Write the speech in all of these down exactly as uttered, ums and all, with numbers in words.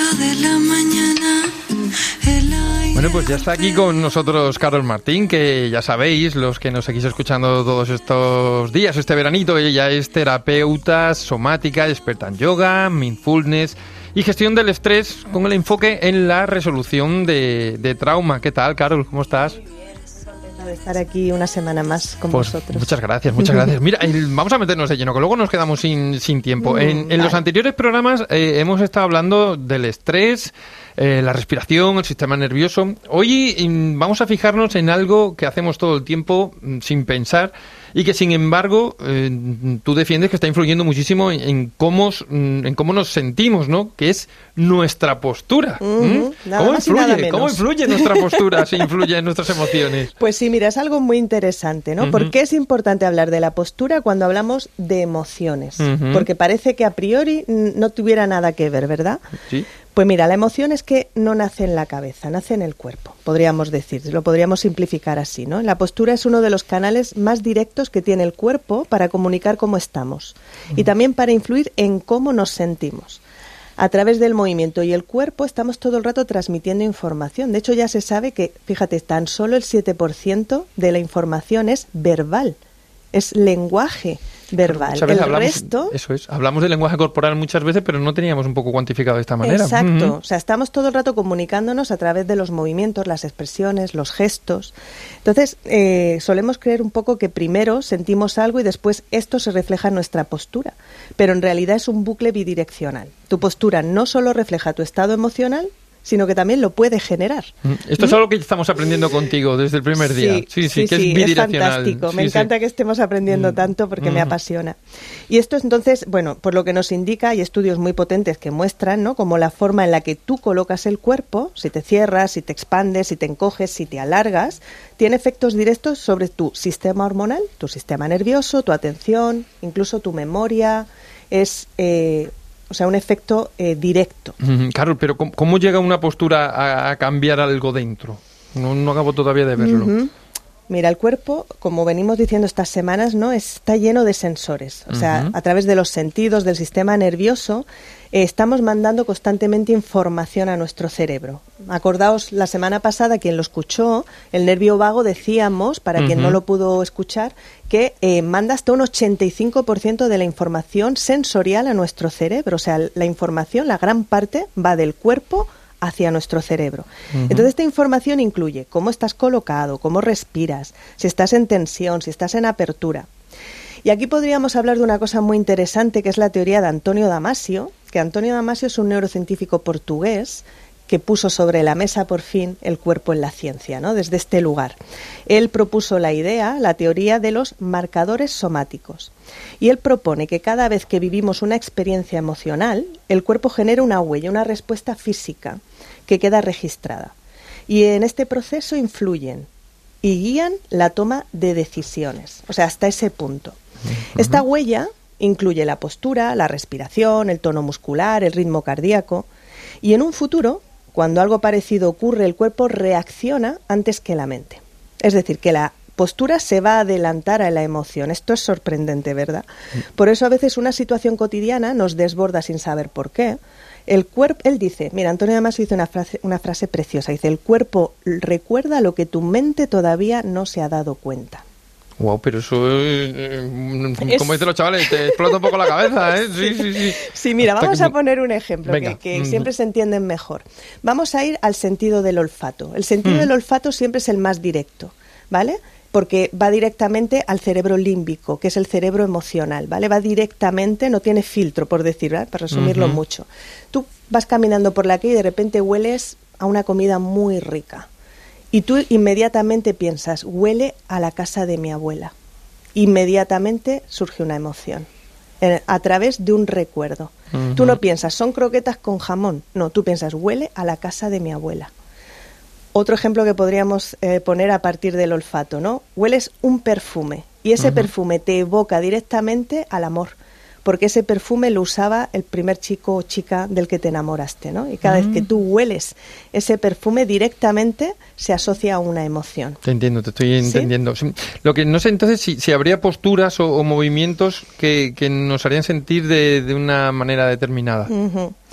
de la mañana. Bueno, pues ya está aquí con nosotros Carol Martín, que ya sabéis, los que nos seguís escuchando todos estos días, este veranito, ella es terapeuta somática, experta en yoga, mindfulness y gestión del estrés con el enfoque en la resolución de, de trauma. ¿Qué tal, Carol? ¿Cómo estás? De estar aquí una semana más con pues vosotros. Muchas gracias, muchas gracias. Mira, el, vamos a meternos de lleno, que luego nos quedamos sin, sin tiempo. En, en vale. los anteriores programas eh, hemos estado hablando del estrés, eh, la respiración, el sistema nervioso. Hoy eh, vamos a fijarnos en algo que hacemos todo el tiempo sin pensar y que, sin embargo, eh, tú defiendes que está influyendo muchísimo en, en, cómo, en cómo nos sentimos, ¿no? Que es nuestra postura. Uh-huh. ¿Mm? ¿Cómo influye? ¿Cómo influye nuestra postura si influye en nuestras emociones? Pues sí, mira, es algo muy interesante, ¿no? Uh-huh. ¿Por qué es importante hablar de la postura cuando hablamos de emociones? Uh-huh. Porque parece que a priori no tuviera nada que ver, ¿verdad? Sí. Pues mira, la emoción es que no nace en la cabeza, nace en el cuerpo, podríamos decir, lo podríamos simplificar así, ¿no? La postura es uno de los canales más directos que tiene el cuerpo para comunicar cómo estamos uh-huh. y también para influir en cómo nos sentimos. A través del movimiento y el cuerpo estamos todo el rato transmitiendo información. De hecho, ya se sabe que, fíjate, tan solo el siete por ciento de la información es verbal, es lenguaje verbal. El hablamos, resto... Eso es, hablamos de lenguaje corporal muchas veces, pero no teníamos un poco cuantificado de esta manera. Exacto, uh-huh. o sea, estamos todo el rato comunicándonos a través de los movimientos, las expresiones, los gestos. Entonces, eh, solemos creer un poco que primero sentimos algo y después esto se refleja en nuestra postura, pero en realidad es un bucle bidireccional. Tu postura no solo refleja tu estado emocional, sino que también lo puede generar. Esto es algo que estamos aprendiendo contigo desde el primer día. Sí, sí, sí, sí, que sí, es bidireccional. Es fantástico. Sí, me sí. encanta que estemos aprendiendo tanto porque mm. me apasiona. Y esto es entonces, bueno, por lo que nos indica, hay estudios muy potentes que muestran, ¿no?, como la forma en la que tú colocas el cuerpo, si te cierras, si te expandes, si te encoges, si te alargas, tiene efectos directos sobre tu sistema hormonal, tu sistema nervioso, tu atención, incluso tu memoria. Es... Eh, O sea, un efecto eh, directo. Claro, pero ¿cómo, cómo llega una postura a, a cambiar algo dentro? No, no acabo todavía de verlo. Uh-huh. Mira, el cuerpo, como venimos diciendo estas semanas, ¿no?, está lleno de sensores. O sea, uh-huh. a través de los sentidos del sistema nervioso, eh, estamos mandando constantemente información a nuestro cerebro. Acordaos, la semana pasada, quien lo escuchó, el nervio vago, decíamos, para uh-huh. quien no lo pudo escuchar, que eh, manda hasta un ochenta y cinco por ciento de la información sensorial a nuestro cerebro. O sea, la información, la gran parte, va del cuerpo hacia nuestro cerebro. Uh-huh. Entonces, esta información incluye cómo estás colocado, cómo respiras, si estás en tensión, si estás en apertura. Y aquí podríamos hablar de una cosa muy interesante, que es la teoría de Antonio Damasio, que Antonio Damasio es un neurocientífico portugués que puso sobre la mesa por fin el cuerpo en la ciencia, ¿no?, desde este lugar. Él propuso la idea, la teoría de los marcadores somáticos. Y él propone que cada vez que vivimos una experiencia emocional, el cuerpo genera una huella, una respuesta física que queda registrada. Y en este proceso influyen y guían la toma de decisiones, o sea, hasta ese punto. Uh-huh. Esta huella incluye la postura, la respiración, el tono muscular, el ritmo cardíaco. Y en un futuro, cuando algo parecido ocurre, el cuerpo reacciona antes que la mente. Es decir, que la postura se va a adelantar a la emoción. Esto es sorprendente, ¿verdad? Por eso a veces una situación cotidiana nos desborda sin saber por qué. El cuerpo, él dice, mira, Antonio Damasio dice una frase, una frase preciosa, dice, el cuerpo recuerda lo que tu mente todavía no se ha dado cuenta. Wow, pero eso, eh, es... como dicen los chavales, te explota un poco la cabeza, ¿eh? Sí, sí, sí. Sí, mira, vamos a poner un ejemplo que, que siempre se entienden mejor. Vamos a ir al sentido del olfato. El sentido mm. del olfato siempre es el más directo, ¿vale? Porque va directamente al cerebro límbico, que es el cerebro emocional, ¿vale? Va directamente, no tiene filtro, por decir, ¿vale?, para resumirlo uh-huh. mucho. Tú vas caminando por la calle y de repente hueles a una comida muy rica. Y tú inmediatamente piensas, huele a la casa de mi abuela. Inmediatamente surge una emoción, eh, a través de un recuerdo. Uh-huh. Tú no piensas, son croquetas con jamón. No, tú piensas, huele a la casa de mi abuela. Otro ejemplo que podríamos eh, poner a partir del olfato, ¿no? Hueles un perfume y ese uh-huh. perfume te evoca directamente al amor. Porque ese perfume lo usaba el primer chico o chica del que te enamoraste, ¿no? Y cada mm. vez que tú hueles ese perfume, directamente se asocia a una emoción. Te entiendo, te estoy entendiendo. ¿Sí? Lo que no sé entonces si, si habría posturas o, o movimientos que, que nos harían sentir de, de una manera determinada. Uh-huh.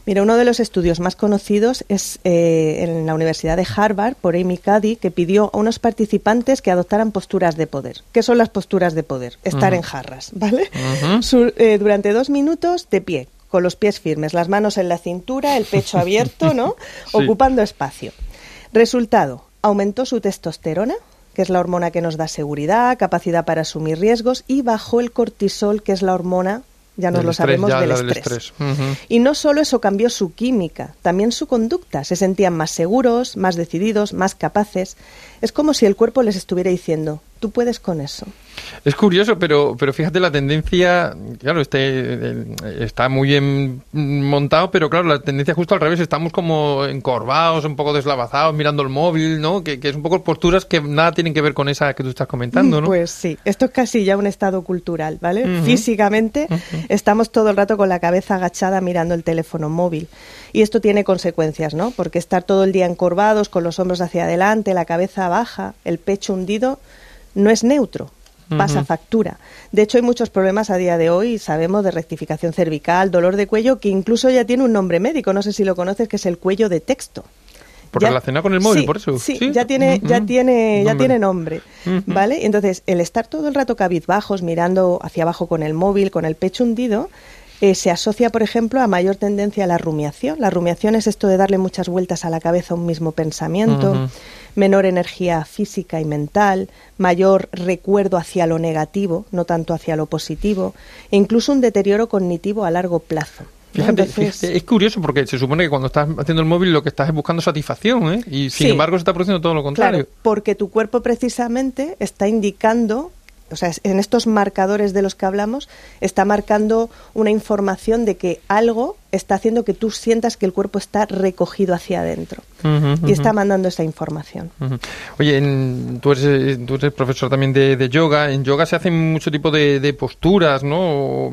Mira, uno de los estudios más conocidos es eh, en la Universidad de Harvard por Amy Cuddy, que pidió a unos participantes que adoptaran posturas de poder. ¿Qué son las posturas de poder? Estar uh-huh. en jarras, ¿vale? Uh-huh. Su, eh, durante dos minutos de pie, con los pies firmes, las manos en la cintura, el pecho abierto, ¿no? Sí. Ocupando espacio. Resultado, aumentó su testosterona, que es la hormona que nos da seguridad, capacidad para asumir riesgos, y bajó el cortisol, que es la hormona, ya nos del lo estrés, sabemos, ya, del estrés. Del estrés. Uh-huh. Y no solo eso cambió su química, también su conducta. Se sentían más seguros, más decididos, más capaces. Es como si el cuerpo les estuviera diciendo, tú puedes con eso. Es curioso, pero pero fíjate la tendencia, claro, este está muy bien montado, pero claro, la tendencia justo al revés, estamos como encorvados, un poco deslavazados, mirando el móvil, ¿no? Que, que es un poco posturas que nada tienen que ver con esa que tú estás comentando, ¿no? Pues sí, esto es casi ya un estado cultural, ¿vale? Uh-huh. Físicamente uh-huh. estamos todo el rato con la cabeza agachada mirando el teléfono móvil. Y esto tiene consecuencias, ¿no? Porque estar todo el día encorvados, con los hombros hacia adelante, la cabeza baja, el pecho hundido, no es neutro. Pasa uh-huh. factura. De hecho, hay muchos problemas a día de hoy, sabemos, de rectificación cervical, dolor de cuello, que incluso ya tiene un nombre médico, no sé si lo conoces, que es el cuello de texto. ¿Por relacionado con el móvil, sí, por eso? Sí, sí, ya tiene, uh-huh. ya tiene, ya nombre. tiene nombre, uh-huh. ¿vale? Entonces, el estar todo el rato cabizbajos, mirando hacia abajo con el móvil, con el pecho hundido, eh, se asocia, por ejemplo, a mayor tendencia a la rumiación. La rumiación es esto de darle muchas vueltas a la cabeza a un mismo pensamiento, uh-huh. menor energía física y mental, mayor recuerdo hacia lo negativo, no tanto hacia lo positivo, e incluso un deterioro cognitivo a largo plazo. Fíjate, Entonces, fíjate, es curioso porque se supone que cuando estás haciendo el móvil lo que estás es buscando satisfacción, ¿eh? Y sin sí, embargo se está produciendo todo lo contrario. Claro, porque tu cuerpo precisamente está indicando, o sea, en estos marcadores de los que hablamos, está marcando una información de que algo está haciendo que tú sientas que el cuerpo está recogido hacia adentro. Uh-huh, y está mandando esa información. Uh-huh. Oye, en, tú, eres, tú eres profesor también de, de yoga. En yoga se hacen mucho tipo de, de posturas, ¿no?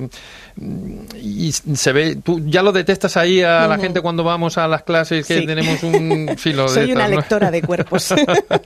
Y se ve, tú ya lo detectas ahí a uh-huh. la gente cuando vamos a las clases que sí. tenemos un... Sí, lo Soy detectas, una ¿no? lectora de cuerpos.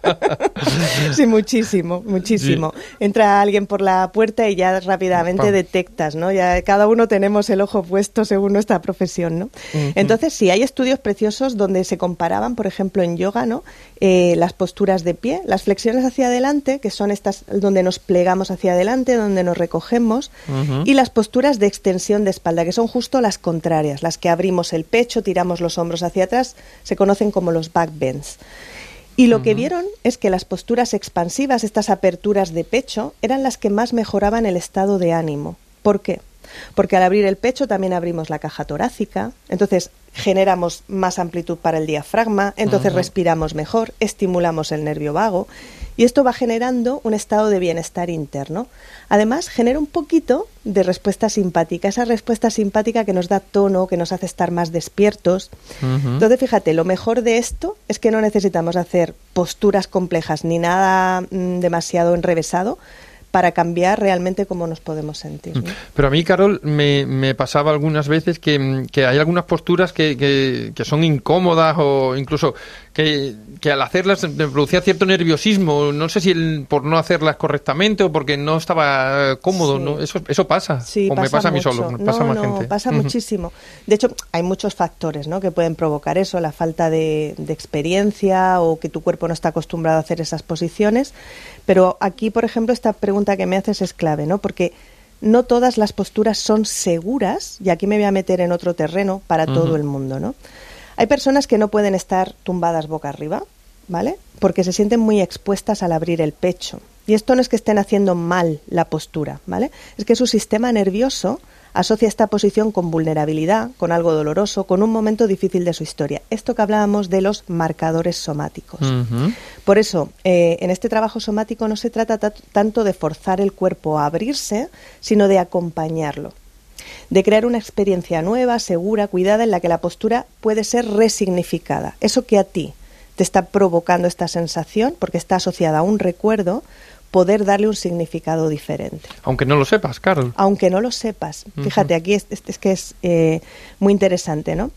Sí, muchísimo, muchísimo. Sí. Entra alguien por la puerta y ya rápidamente Pam. detectas, ¿no? Ya cada uno tenemos el ojo puesto según nuestra profesión, ¿no? Uh-huh. Entonces, sí, hay estudios preciosos donde se comparaban, por ejemplo, en yoga, ¿no? Eh, las posturas de pie, las flexiones hacia adelante, que son estas donde nos plegamos hacia adelante, donde nos recogemos, uh-huh. y las posturas de extensión de espalda, que son justo las contrarias, las que abrimos el pecho, tiramos los hombros hacia atrás, se conocen como los back bends. Y lo uh-huh. que vieron es que las posturas expansivas, estas aperturas de pecho, eran las que más mejoraban el estado de ánimo. ¿Por qué? Porque al abrir el pecho también abrimos la caja torácica, entonces generamos más amplitud para el diafragma, entonces uh-huh. respiramos mejor, estimulamos el nervio vago y esto va generando un estado de bienestar interno. Además, genera un poquito de respuesta simpática, esa respuesta simpática que nos da tono, que nos hace estar más despiertos. Uh-huh. Entonces, fíjate, lo mejor de esto es que no necesitamos hacer posturas complejas ni nada mmm, demasiado enrevesado para cambiar realmente cómo nos podemos sentir, ¿no? Pero a mí, Carol, me, me pasaba algunas veces que, que hay algunas posturas que, que, que son incómodas o incluso que, que al hacerlas me producía cierto nerviosismo. No sé si el, por no hacerlas correctamente o porque no estaba cómodo, sí. ¿no? Eso, eso pasa. Sí, o pasa me pasa mucho. a mí solo, me no, pasa a más no, gente. pasa uh-huh. muchísimo. De hecho, hay muchos factores, ¿no?, que pueden provocar eso, la falta de, de experiencia o que tu cuerpo no está acostumbrado a hacer esas posiciones. Pero aquí, por ejemplo, esta pregunta que me haces es clave, ¿no? Porque no todas las posturas son seguras, y aquí me voy a meter en otro terreno para uh-huh. todo el mundo, ¿no? Hay personas que no pueden estar tumbadas boca arriba, ¿vale? Porque se sienten muy expuestas al abrir el pecho. Y esto no es que estén haciendo mal la postura, ¿vale? Es que su sistema nervioso asocia esta posición con vulnerabilidad, con algo doloroso, con un momento difícil de su historia. Esto que hablábamos de los marcadores somáticos. Uh-huh. Por eso, eh, en este trabajo somático no se trata t- tanto de forzar el cuerpo a abrirse, sino de acompañarlo, de crear una experiencia nueva, segura, cuidada, en la que la postura puede ser resignificada. Eso que a ti te está provocando esta sensación, porque está asociada a un recuerdo, poder darle un significado diferente. Aunque no lo sepas, Carol. Aunque no lo sepas. Uh-huh. Fíjate, aquí es, es, es que es eh, muy interesante, ¿no?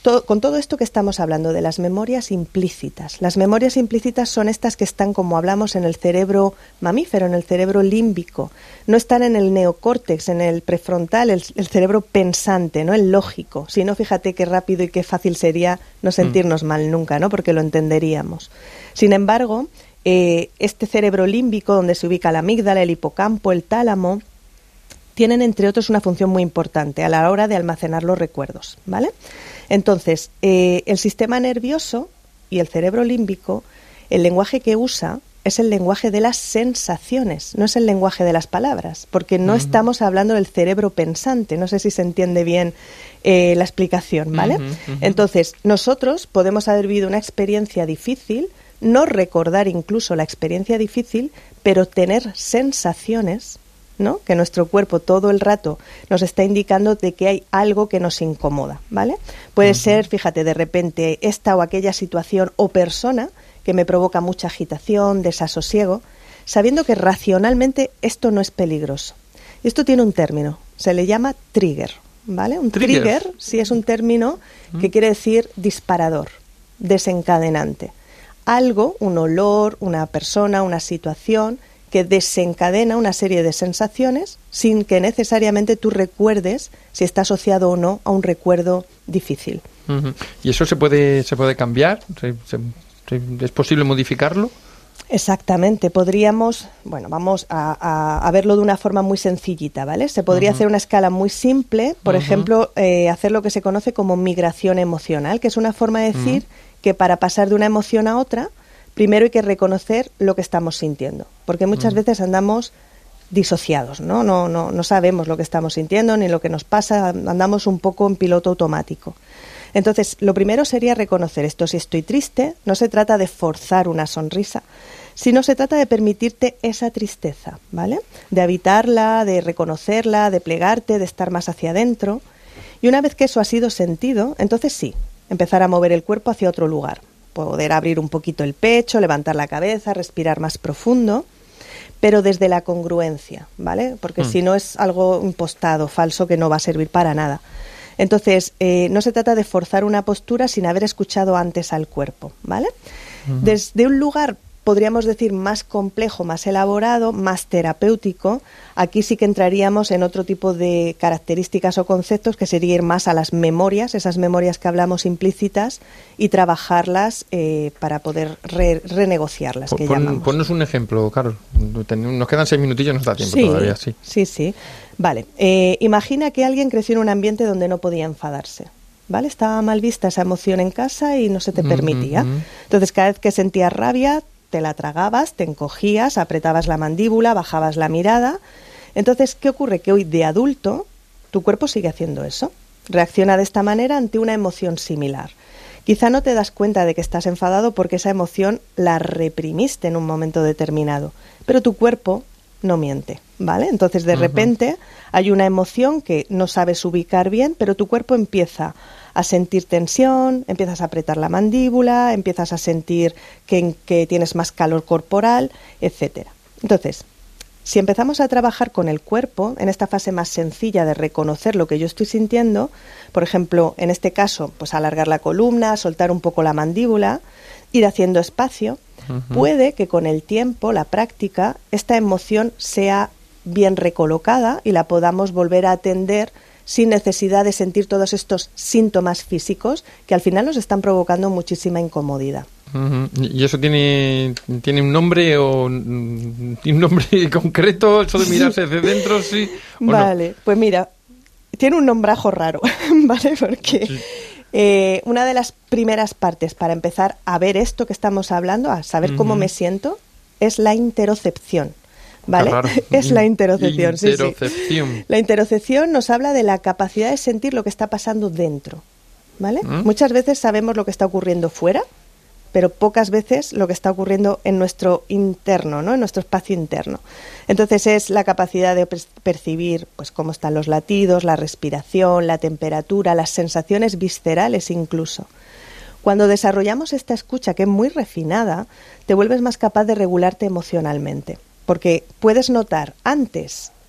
todo, con todo esto que estamos hablando de las memorias implícitas. Las memorias implícitas son estas que están, como hablamos, en el cerebro mamífero, en el cerebro límbico. No están en el neocórtex, en el prefrontal, el, el cerebro pensante, ¿no? El lógico. Si no, fíjate qué rápido y qué fácil sería no sentirnos mm. mal nunca, ¿no? Porque lo entenderíamos. Sin embargo, eh, este cerebro límbico, donde se ubica la amígdala, el hipocampo, el tálamo, tienen, entre otros, una función muy importante a la hora de almacenar los recuerdos, ¿vale? Entonces, eh, el sistema nervioso y el cerebro límbico, el lenguaje que usa es el lenguaje de las sensaciones, no es el lenguaje de las palabras, porque no uh-huh. estamos hablando del cerebro pensante. No sé si se entiende bien eh, la explicación, ¿vale? Uh-huh, uh-huh. Entonces, nosotros podemos haber vivido una experiencia difícil, no recordar incluso la experiencia difícil, pero tener sensaciones, ¿no? Que nuestro cuerpo todo el rato nos está indicando de que hay algo que nos incomoda, ¿vale? Puede uh-huh. ser, fíjate, de repente esta o aquella situación o persona que me provoca mucha agitación, desasosiego, sabiendo que racionalmente esto no es peligroso. Y esto tiene un término, se le llama trigger, ¿vale? Un trigger, trigger sí es un término uh-huh. que quiere decir disparador, desencadenante. Algo, un olor, una persona, una situación que desencadena una serie de sensaciones sin que necesariamente tú recuerdes si está asociado o no a un recuerdo difícil. Uh-huh. ¿Y eso se puede se puede cambiar? ¿Se, se, ¿Es posible modificarlo? Exactamente. Podríamos, bueno, vamos a, a, a verlo de una forma muy sencillita, ¿vale? Se podría uh-huh. hacer una escala muy simple, por uh-huh. ejemplo, eh, hacer lo que se conoce como migración emocional, que es una forma de decir uh-huh. que para pasar de una emoción a otra, primero hay que reconocer lo que estamos sintiendo, porque muchas mm. veces andamos disociados, ¿no? No, no, no sabemos lo que estamos sintiendo ni lo que nos pasa, andamos un poco en piloto automático. Entonces, lo primero sería reconocer esto. Si estoy triste, no se trata de forzar una sonrisa, sino se trata de permitirte esa tristeza, ¿vale? De habitarla, de reconocerla, de plegarte, de estar más hacia adentro. Y una vez que eso ha sido sentido, entonces sí, empezar a mover el cuerpo hacia otro lugar. Poder abrir un poquito el pecho, levantar la cabeza, respirar más profundo, pero desde la congruencia, ¿vale? Porque mm. si no es algo impostado, falso, que no va a servir para nada. Entonces, eh, no se trata de forzar una postura sin haber escuchado antes al cuerpo, ¿vale? Mm. Desde un lugar, podríamos decir, más complejo, más elaborado, más terapéutico, aquí sí que entraríamos en otro tipo de características o conceptos, que sería ir más a las memorias, esas memorias que hablamos implícitas, y trabajarlas eh, para poder re- renegociarlas, que Pon, llamamos. Ponnos un ejemplo, Carol. Nos quedan seis minutillos, nos da tiempo sí, todavía, sí. Sí, sí. Vale. Eh, imagina que alguien creció en un ambiente donde no podía enfadarse. ¿Vale? Estaba mal vista esa emoción en casa y no se te permitía. Mm-hmm. Entonces, cada vez que sentías rabia, te la tragabas, te encogías, apretabas la mandíbula, bajabas la mirada. Entonces, ¿qué ocurre? Que hoy, de adulto, tu cuerpo sigue haciendo eso. Reacciona de esta manera ante una emoción similar. Quizá no te das cuenta de que estás enfadado porque esa emoción la reprimiste en un momento determinado, pero tu cuerpo no miente, ¿vale? Entonces, de uh-huh. repente, hay una emoción que no sabes ubicar bien, pero tu cuerpo empieza a sentir tensión, empiezas a apretar la mandíbula, empiezas a sentir que, que tienes más calor corporal, etcétera. Entonces, si empezamos a trabajar con el cuerpo, en esta fase más sencilla de reconocer lo que yo estoy sintiendo, por ejemplo, en este caso, pues alargar la columna, soltar un poco la mandíbula, ir haciendo espacio, uh-huh. puede que con el tiempo, la práctica, esta emoción sea bien recolocada y la podamos volver a atender sin necesidad de sentir todos estos síntomas físicos que al final nos están provocando muchísima incomodidad. Uh-huh. ¿Y eso tiene tiene un nombre o un nombre concreto? ¿Eso de mirarse desde dentro, sí o Vale, no? Pues mira, tiene un nombrajo raro, ¿vale? Porque sí. eh, una de las primeras partes para empezar a ver esto que estamos hablando, a saber uh-huh. cómo me siento, es la interocepción. ¿Vale? Es la interocepción. Interocepción. Sí, sí. La interocepción nos habla de la capacidad de sentir lo que está pasando dentro, ¿vale? ¿Mm? Muchas veces sabemos lo que está ocurriendo fuera, pero pocas veces lo que está ocurriendo en nuestro interno, ¿no? En nuestro espacio interno. Entonces es la capacidad de percibir, pues, cómo están los latidos, la respiración, la temperatura, las sensaciones viscerales incluso. Cuando desarrollamos esta escucha, que es muy refinada, te vuelves más capaz de regularte emocionalmente. Porque puedes notar antes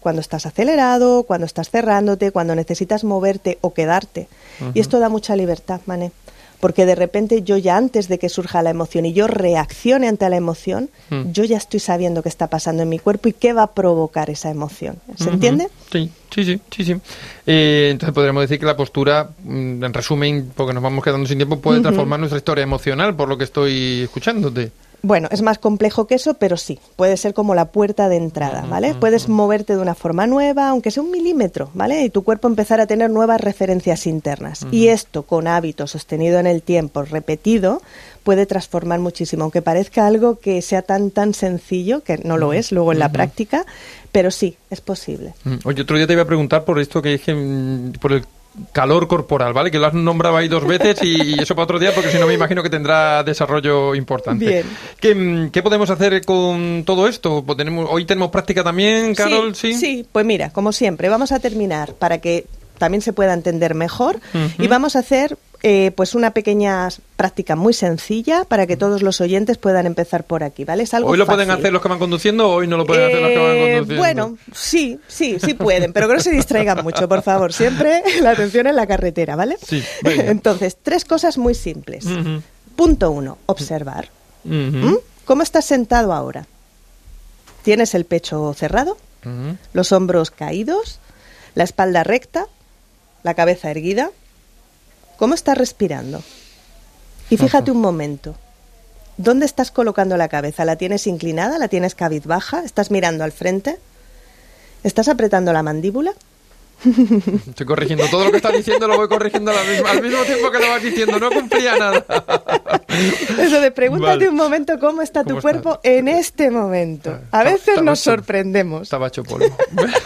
cuando estás acelerado, cuando estás cerrándote, cuando necesitas moverte o quedarte. Uh-huh. Y esto da mucha libertad, Mané. Porque de repente yo ya antes de que surja la emoción y yo reaccione ante la emoción, mm. yo ya estoy sabiendo qué está pasando en mi cuerpo y qué va a provocar esa emoción. ¿Se uh-huh. entiende? Sí, sí, sí, sí. sí. Eh, entonces podríamos decir que la postura, en resumen, porque nos vamos quedando sin tiempo, puede transformar uh-huh. nuestra historia emocional, por lo que estoy escuchándote. Bueno, es más complejo que eso, pero sí, puede ser como la puerta de entrada, ¿vale? Uh-huh. Puedes moverte de una forma nueva, aunque sea un milímetro, ¿vale? Y tu cuerpo empezar a tener nuevas referencias internas. Uh-huh. Y esto, con hábito sostenido en el tiempo, repetido, puede transformar muchísimo, aunque parezca algo que sea tan, tan sencillo, que no lo es luego en la uh-huh. práctica, pero sí, es posible. Uh-huh. Oye, otro día te iba a preguntar por esto que dije, por el calor corporal, ¿vale? Que lo has nombrado ahí dos veces y, y eso para otro día, porque si no me imagino que tendrá desarrollo importante. Bien. ¿Qué, qué podemos hacer con todo esto? Pues tenemos, hoy tenemos práctica también, Carol, ¿sí? Sí, sí, pues mira, como siempre, vamos a terminar para que también se pueda entender mejor uh-huh. y vamos a hacer eh, pues una pequeña práctica muy sencilla para que todos los oyentes puedan empezar por aquí, ¿vale? Es algo ¿Hoy lo fácil. Pueden hacer los que van conduciendo o hoy no lo pueden eh, hacer los que van conduciendo? Bueno, sí, sí, sí pueden, pero que no se distraigan mucho, por favor. Siempre la atención en la carretera, ¿vale? Sí, venga. Entonces, tres cosas muy simples. Uh-huh. Punto uno, observar. Uh-huh. ¿Mm? ¿Cómo estás sentado ahora? ¿Tienes el pecho cerrado? Uh-huh. ¿Los hombros caídos? ¿La espalda recta? ¿La cabeza erguida? ¿Cómo estás respirando? Y fíjate un momento, ¿dónde estás colocando la cabeza? ¿La tienes inclinada? ¿La tienes cabizbaja? ¿Estás mirando al frente? ¿Estás apretando la mandíbula? Estoy corrigiendo todo lo que estás diciendo, lo voy corrigiendo al mismo, al mismo tiempo que lo vas diciendo, no cumplía nada. Eso de pregúntate vale. un momento cómo está tu ¿Cómo cuerpo está? En este momento. A veces estaba nos hecho, sorprendemos. Estaba hecho polvo.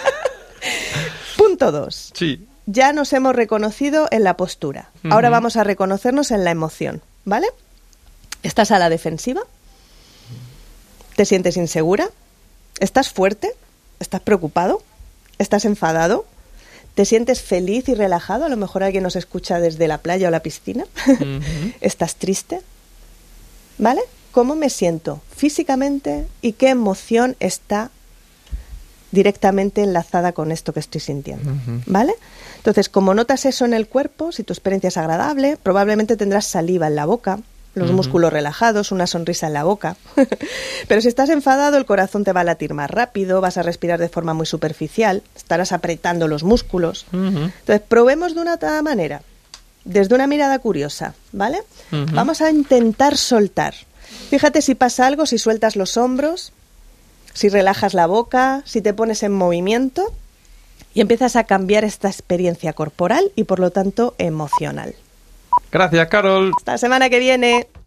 Punto dos. Sí. Ya nos hemos reconocido en la postura. Uh-huh. Ahora vamos a reconocernos en la emoción, ¿vale? ¿Estás a la defensiva? ¿Te sientes insegura? ¿Estás fuerte? ¿Estás preocupado? ¿Estás enfadado? ¿Te sientes feliz y relajado? A lo mejor alguien nos escucha desde la playa o la piscina. Uh-huh. ¿Estás triste? ¿Vale? ¿Cómo me siento físicamente y qué emoción está directamente enlazada con esto que estoy sintiendo? Uh-huh. ¿Vale? Entonces, como notas eso en el cuerpo, si tu experiencia es agradable, probablemente tendrás saliva en la boca, los uh-huh. músculos relajados, una sonrisa en la boca. Pero si estás enfadado, el corazón te va a latir más rápido, vas a respirar de forma muy superficial, estarás apretando los músculos. Uh-huh. Entonces, probemos de una otra manera, desde una mirada curiosa, ¿vale? Uh-huh. Vamos a intentar soltar. Fíjate si pasa algo, si sueltas los hombros, si relajas la boca, si te pones en movimiento y empiezas a cambiar esta experiencia corporal y, por lo tanto, emocional. Gracias, Carol. Hasta la semana que viene.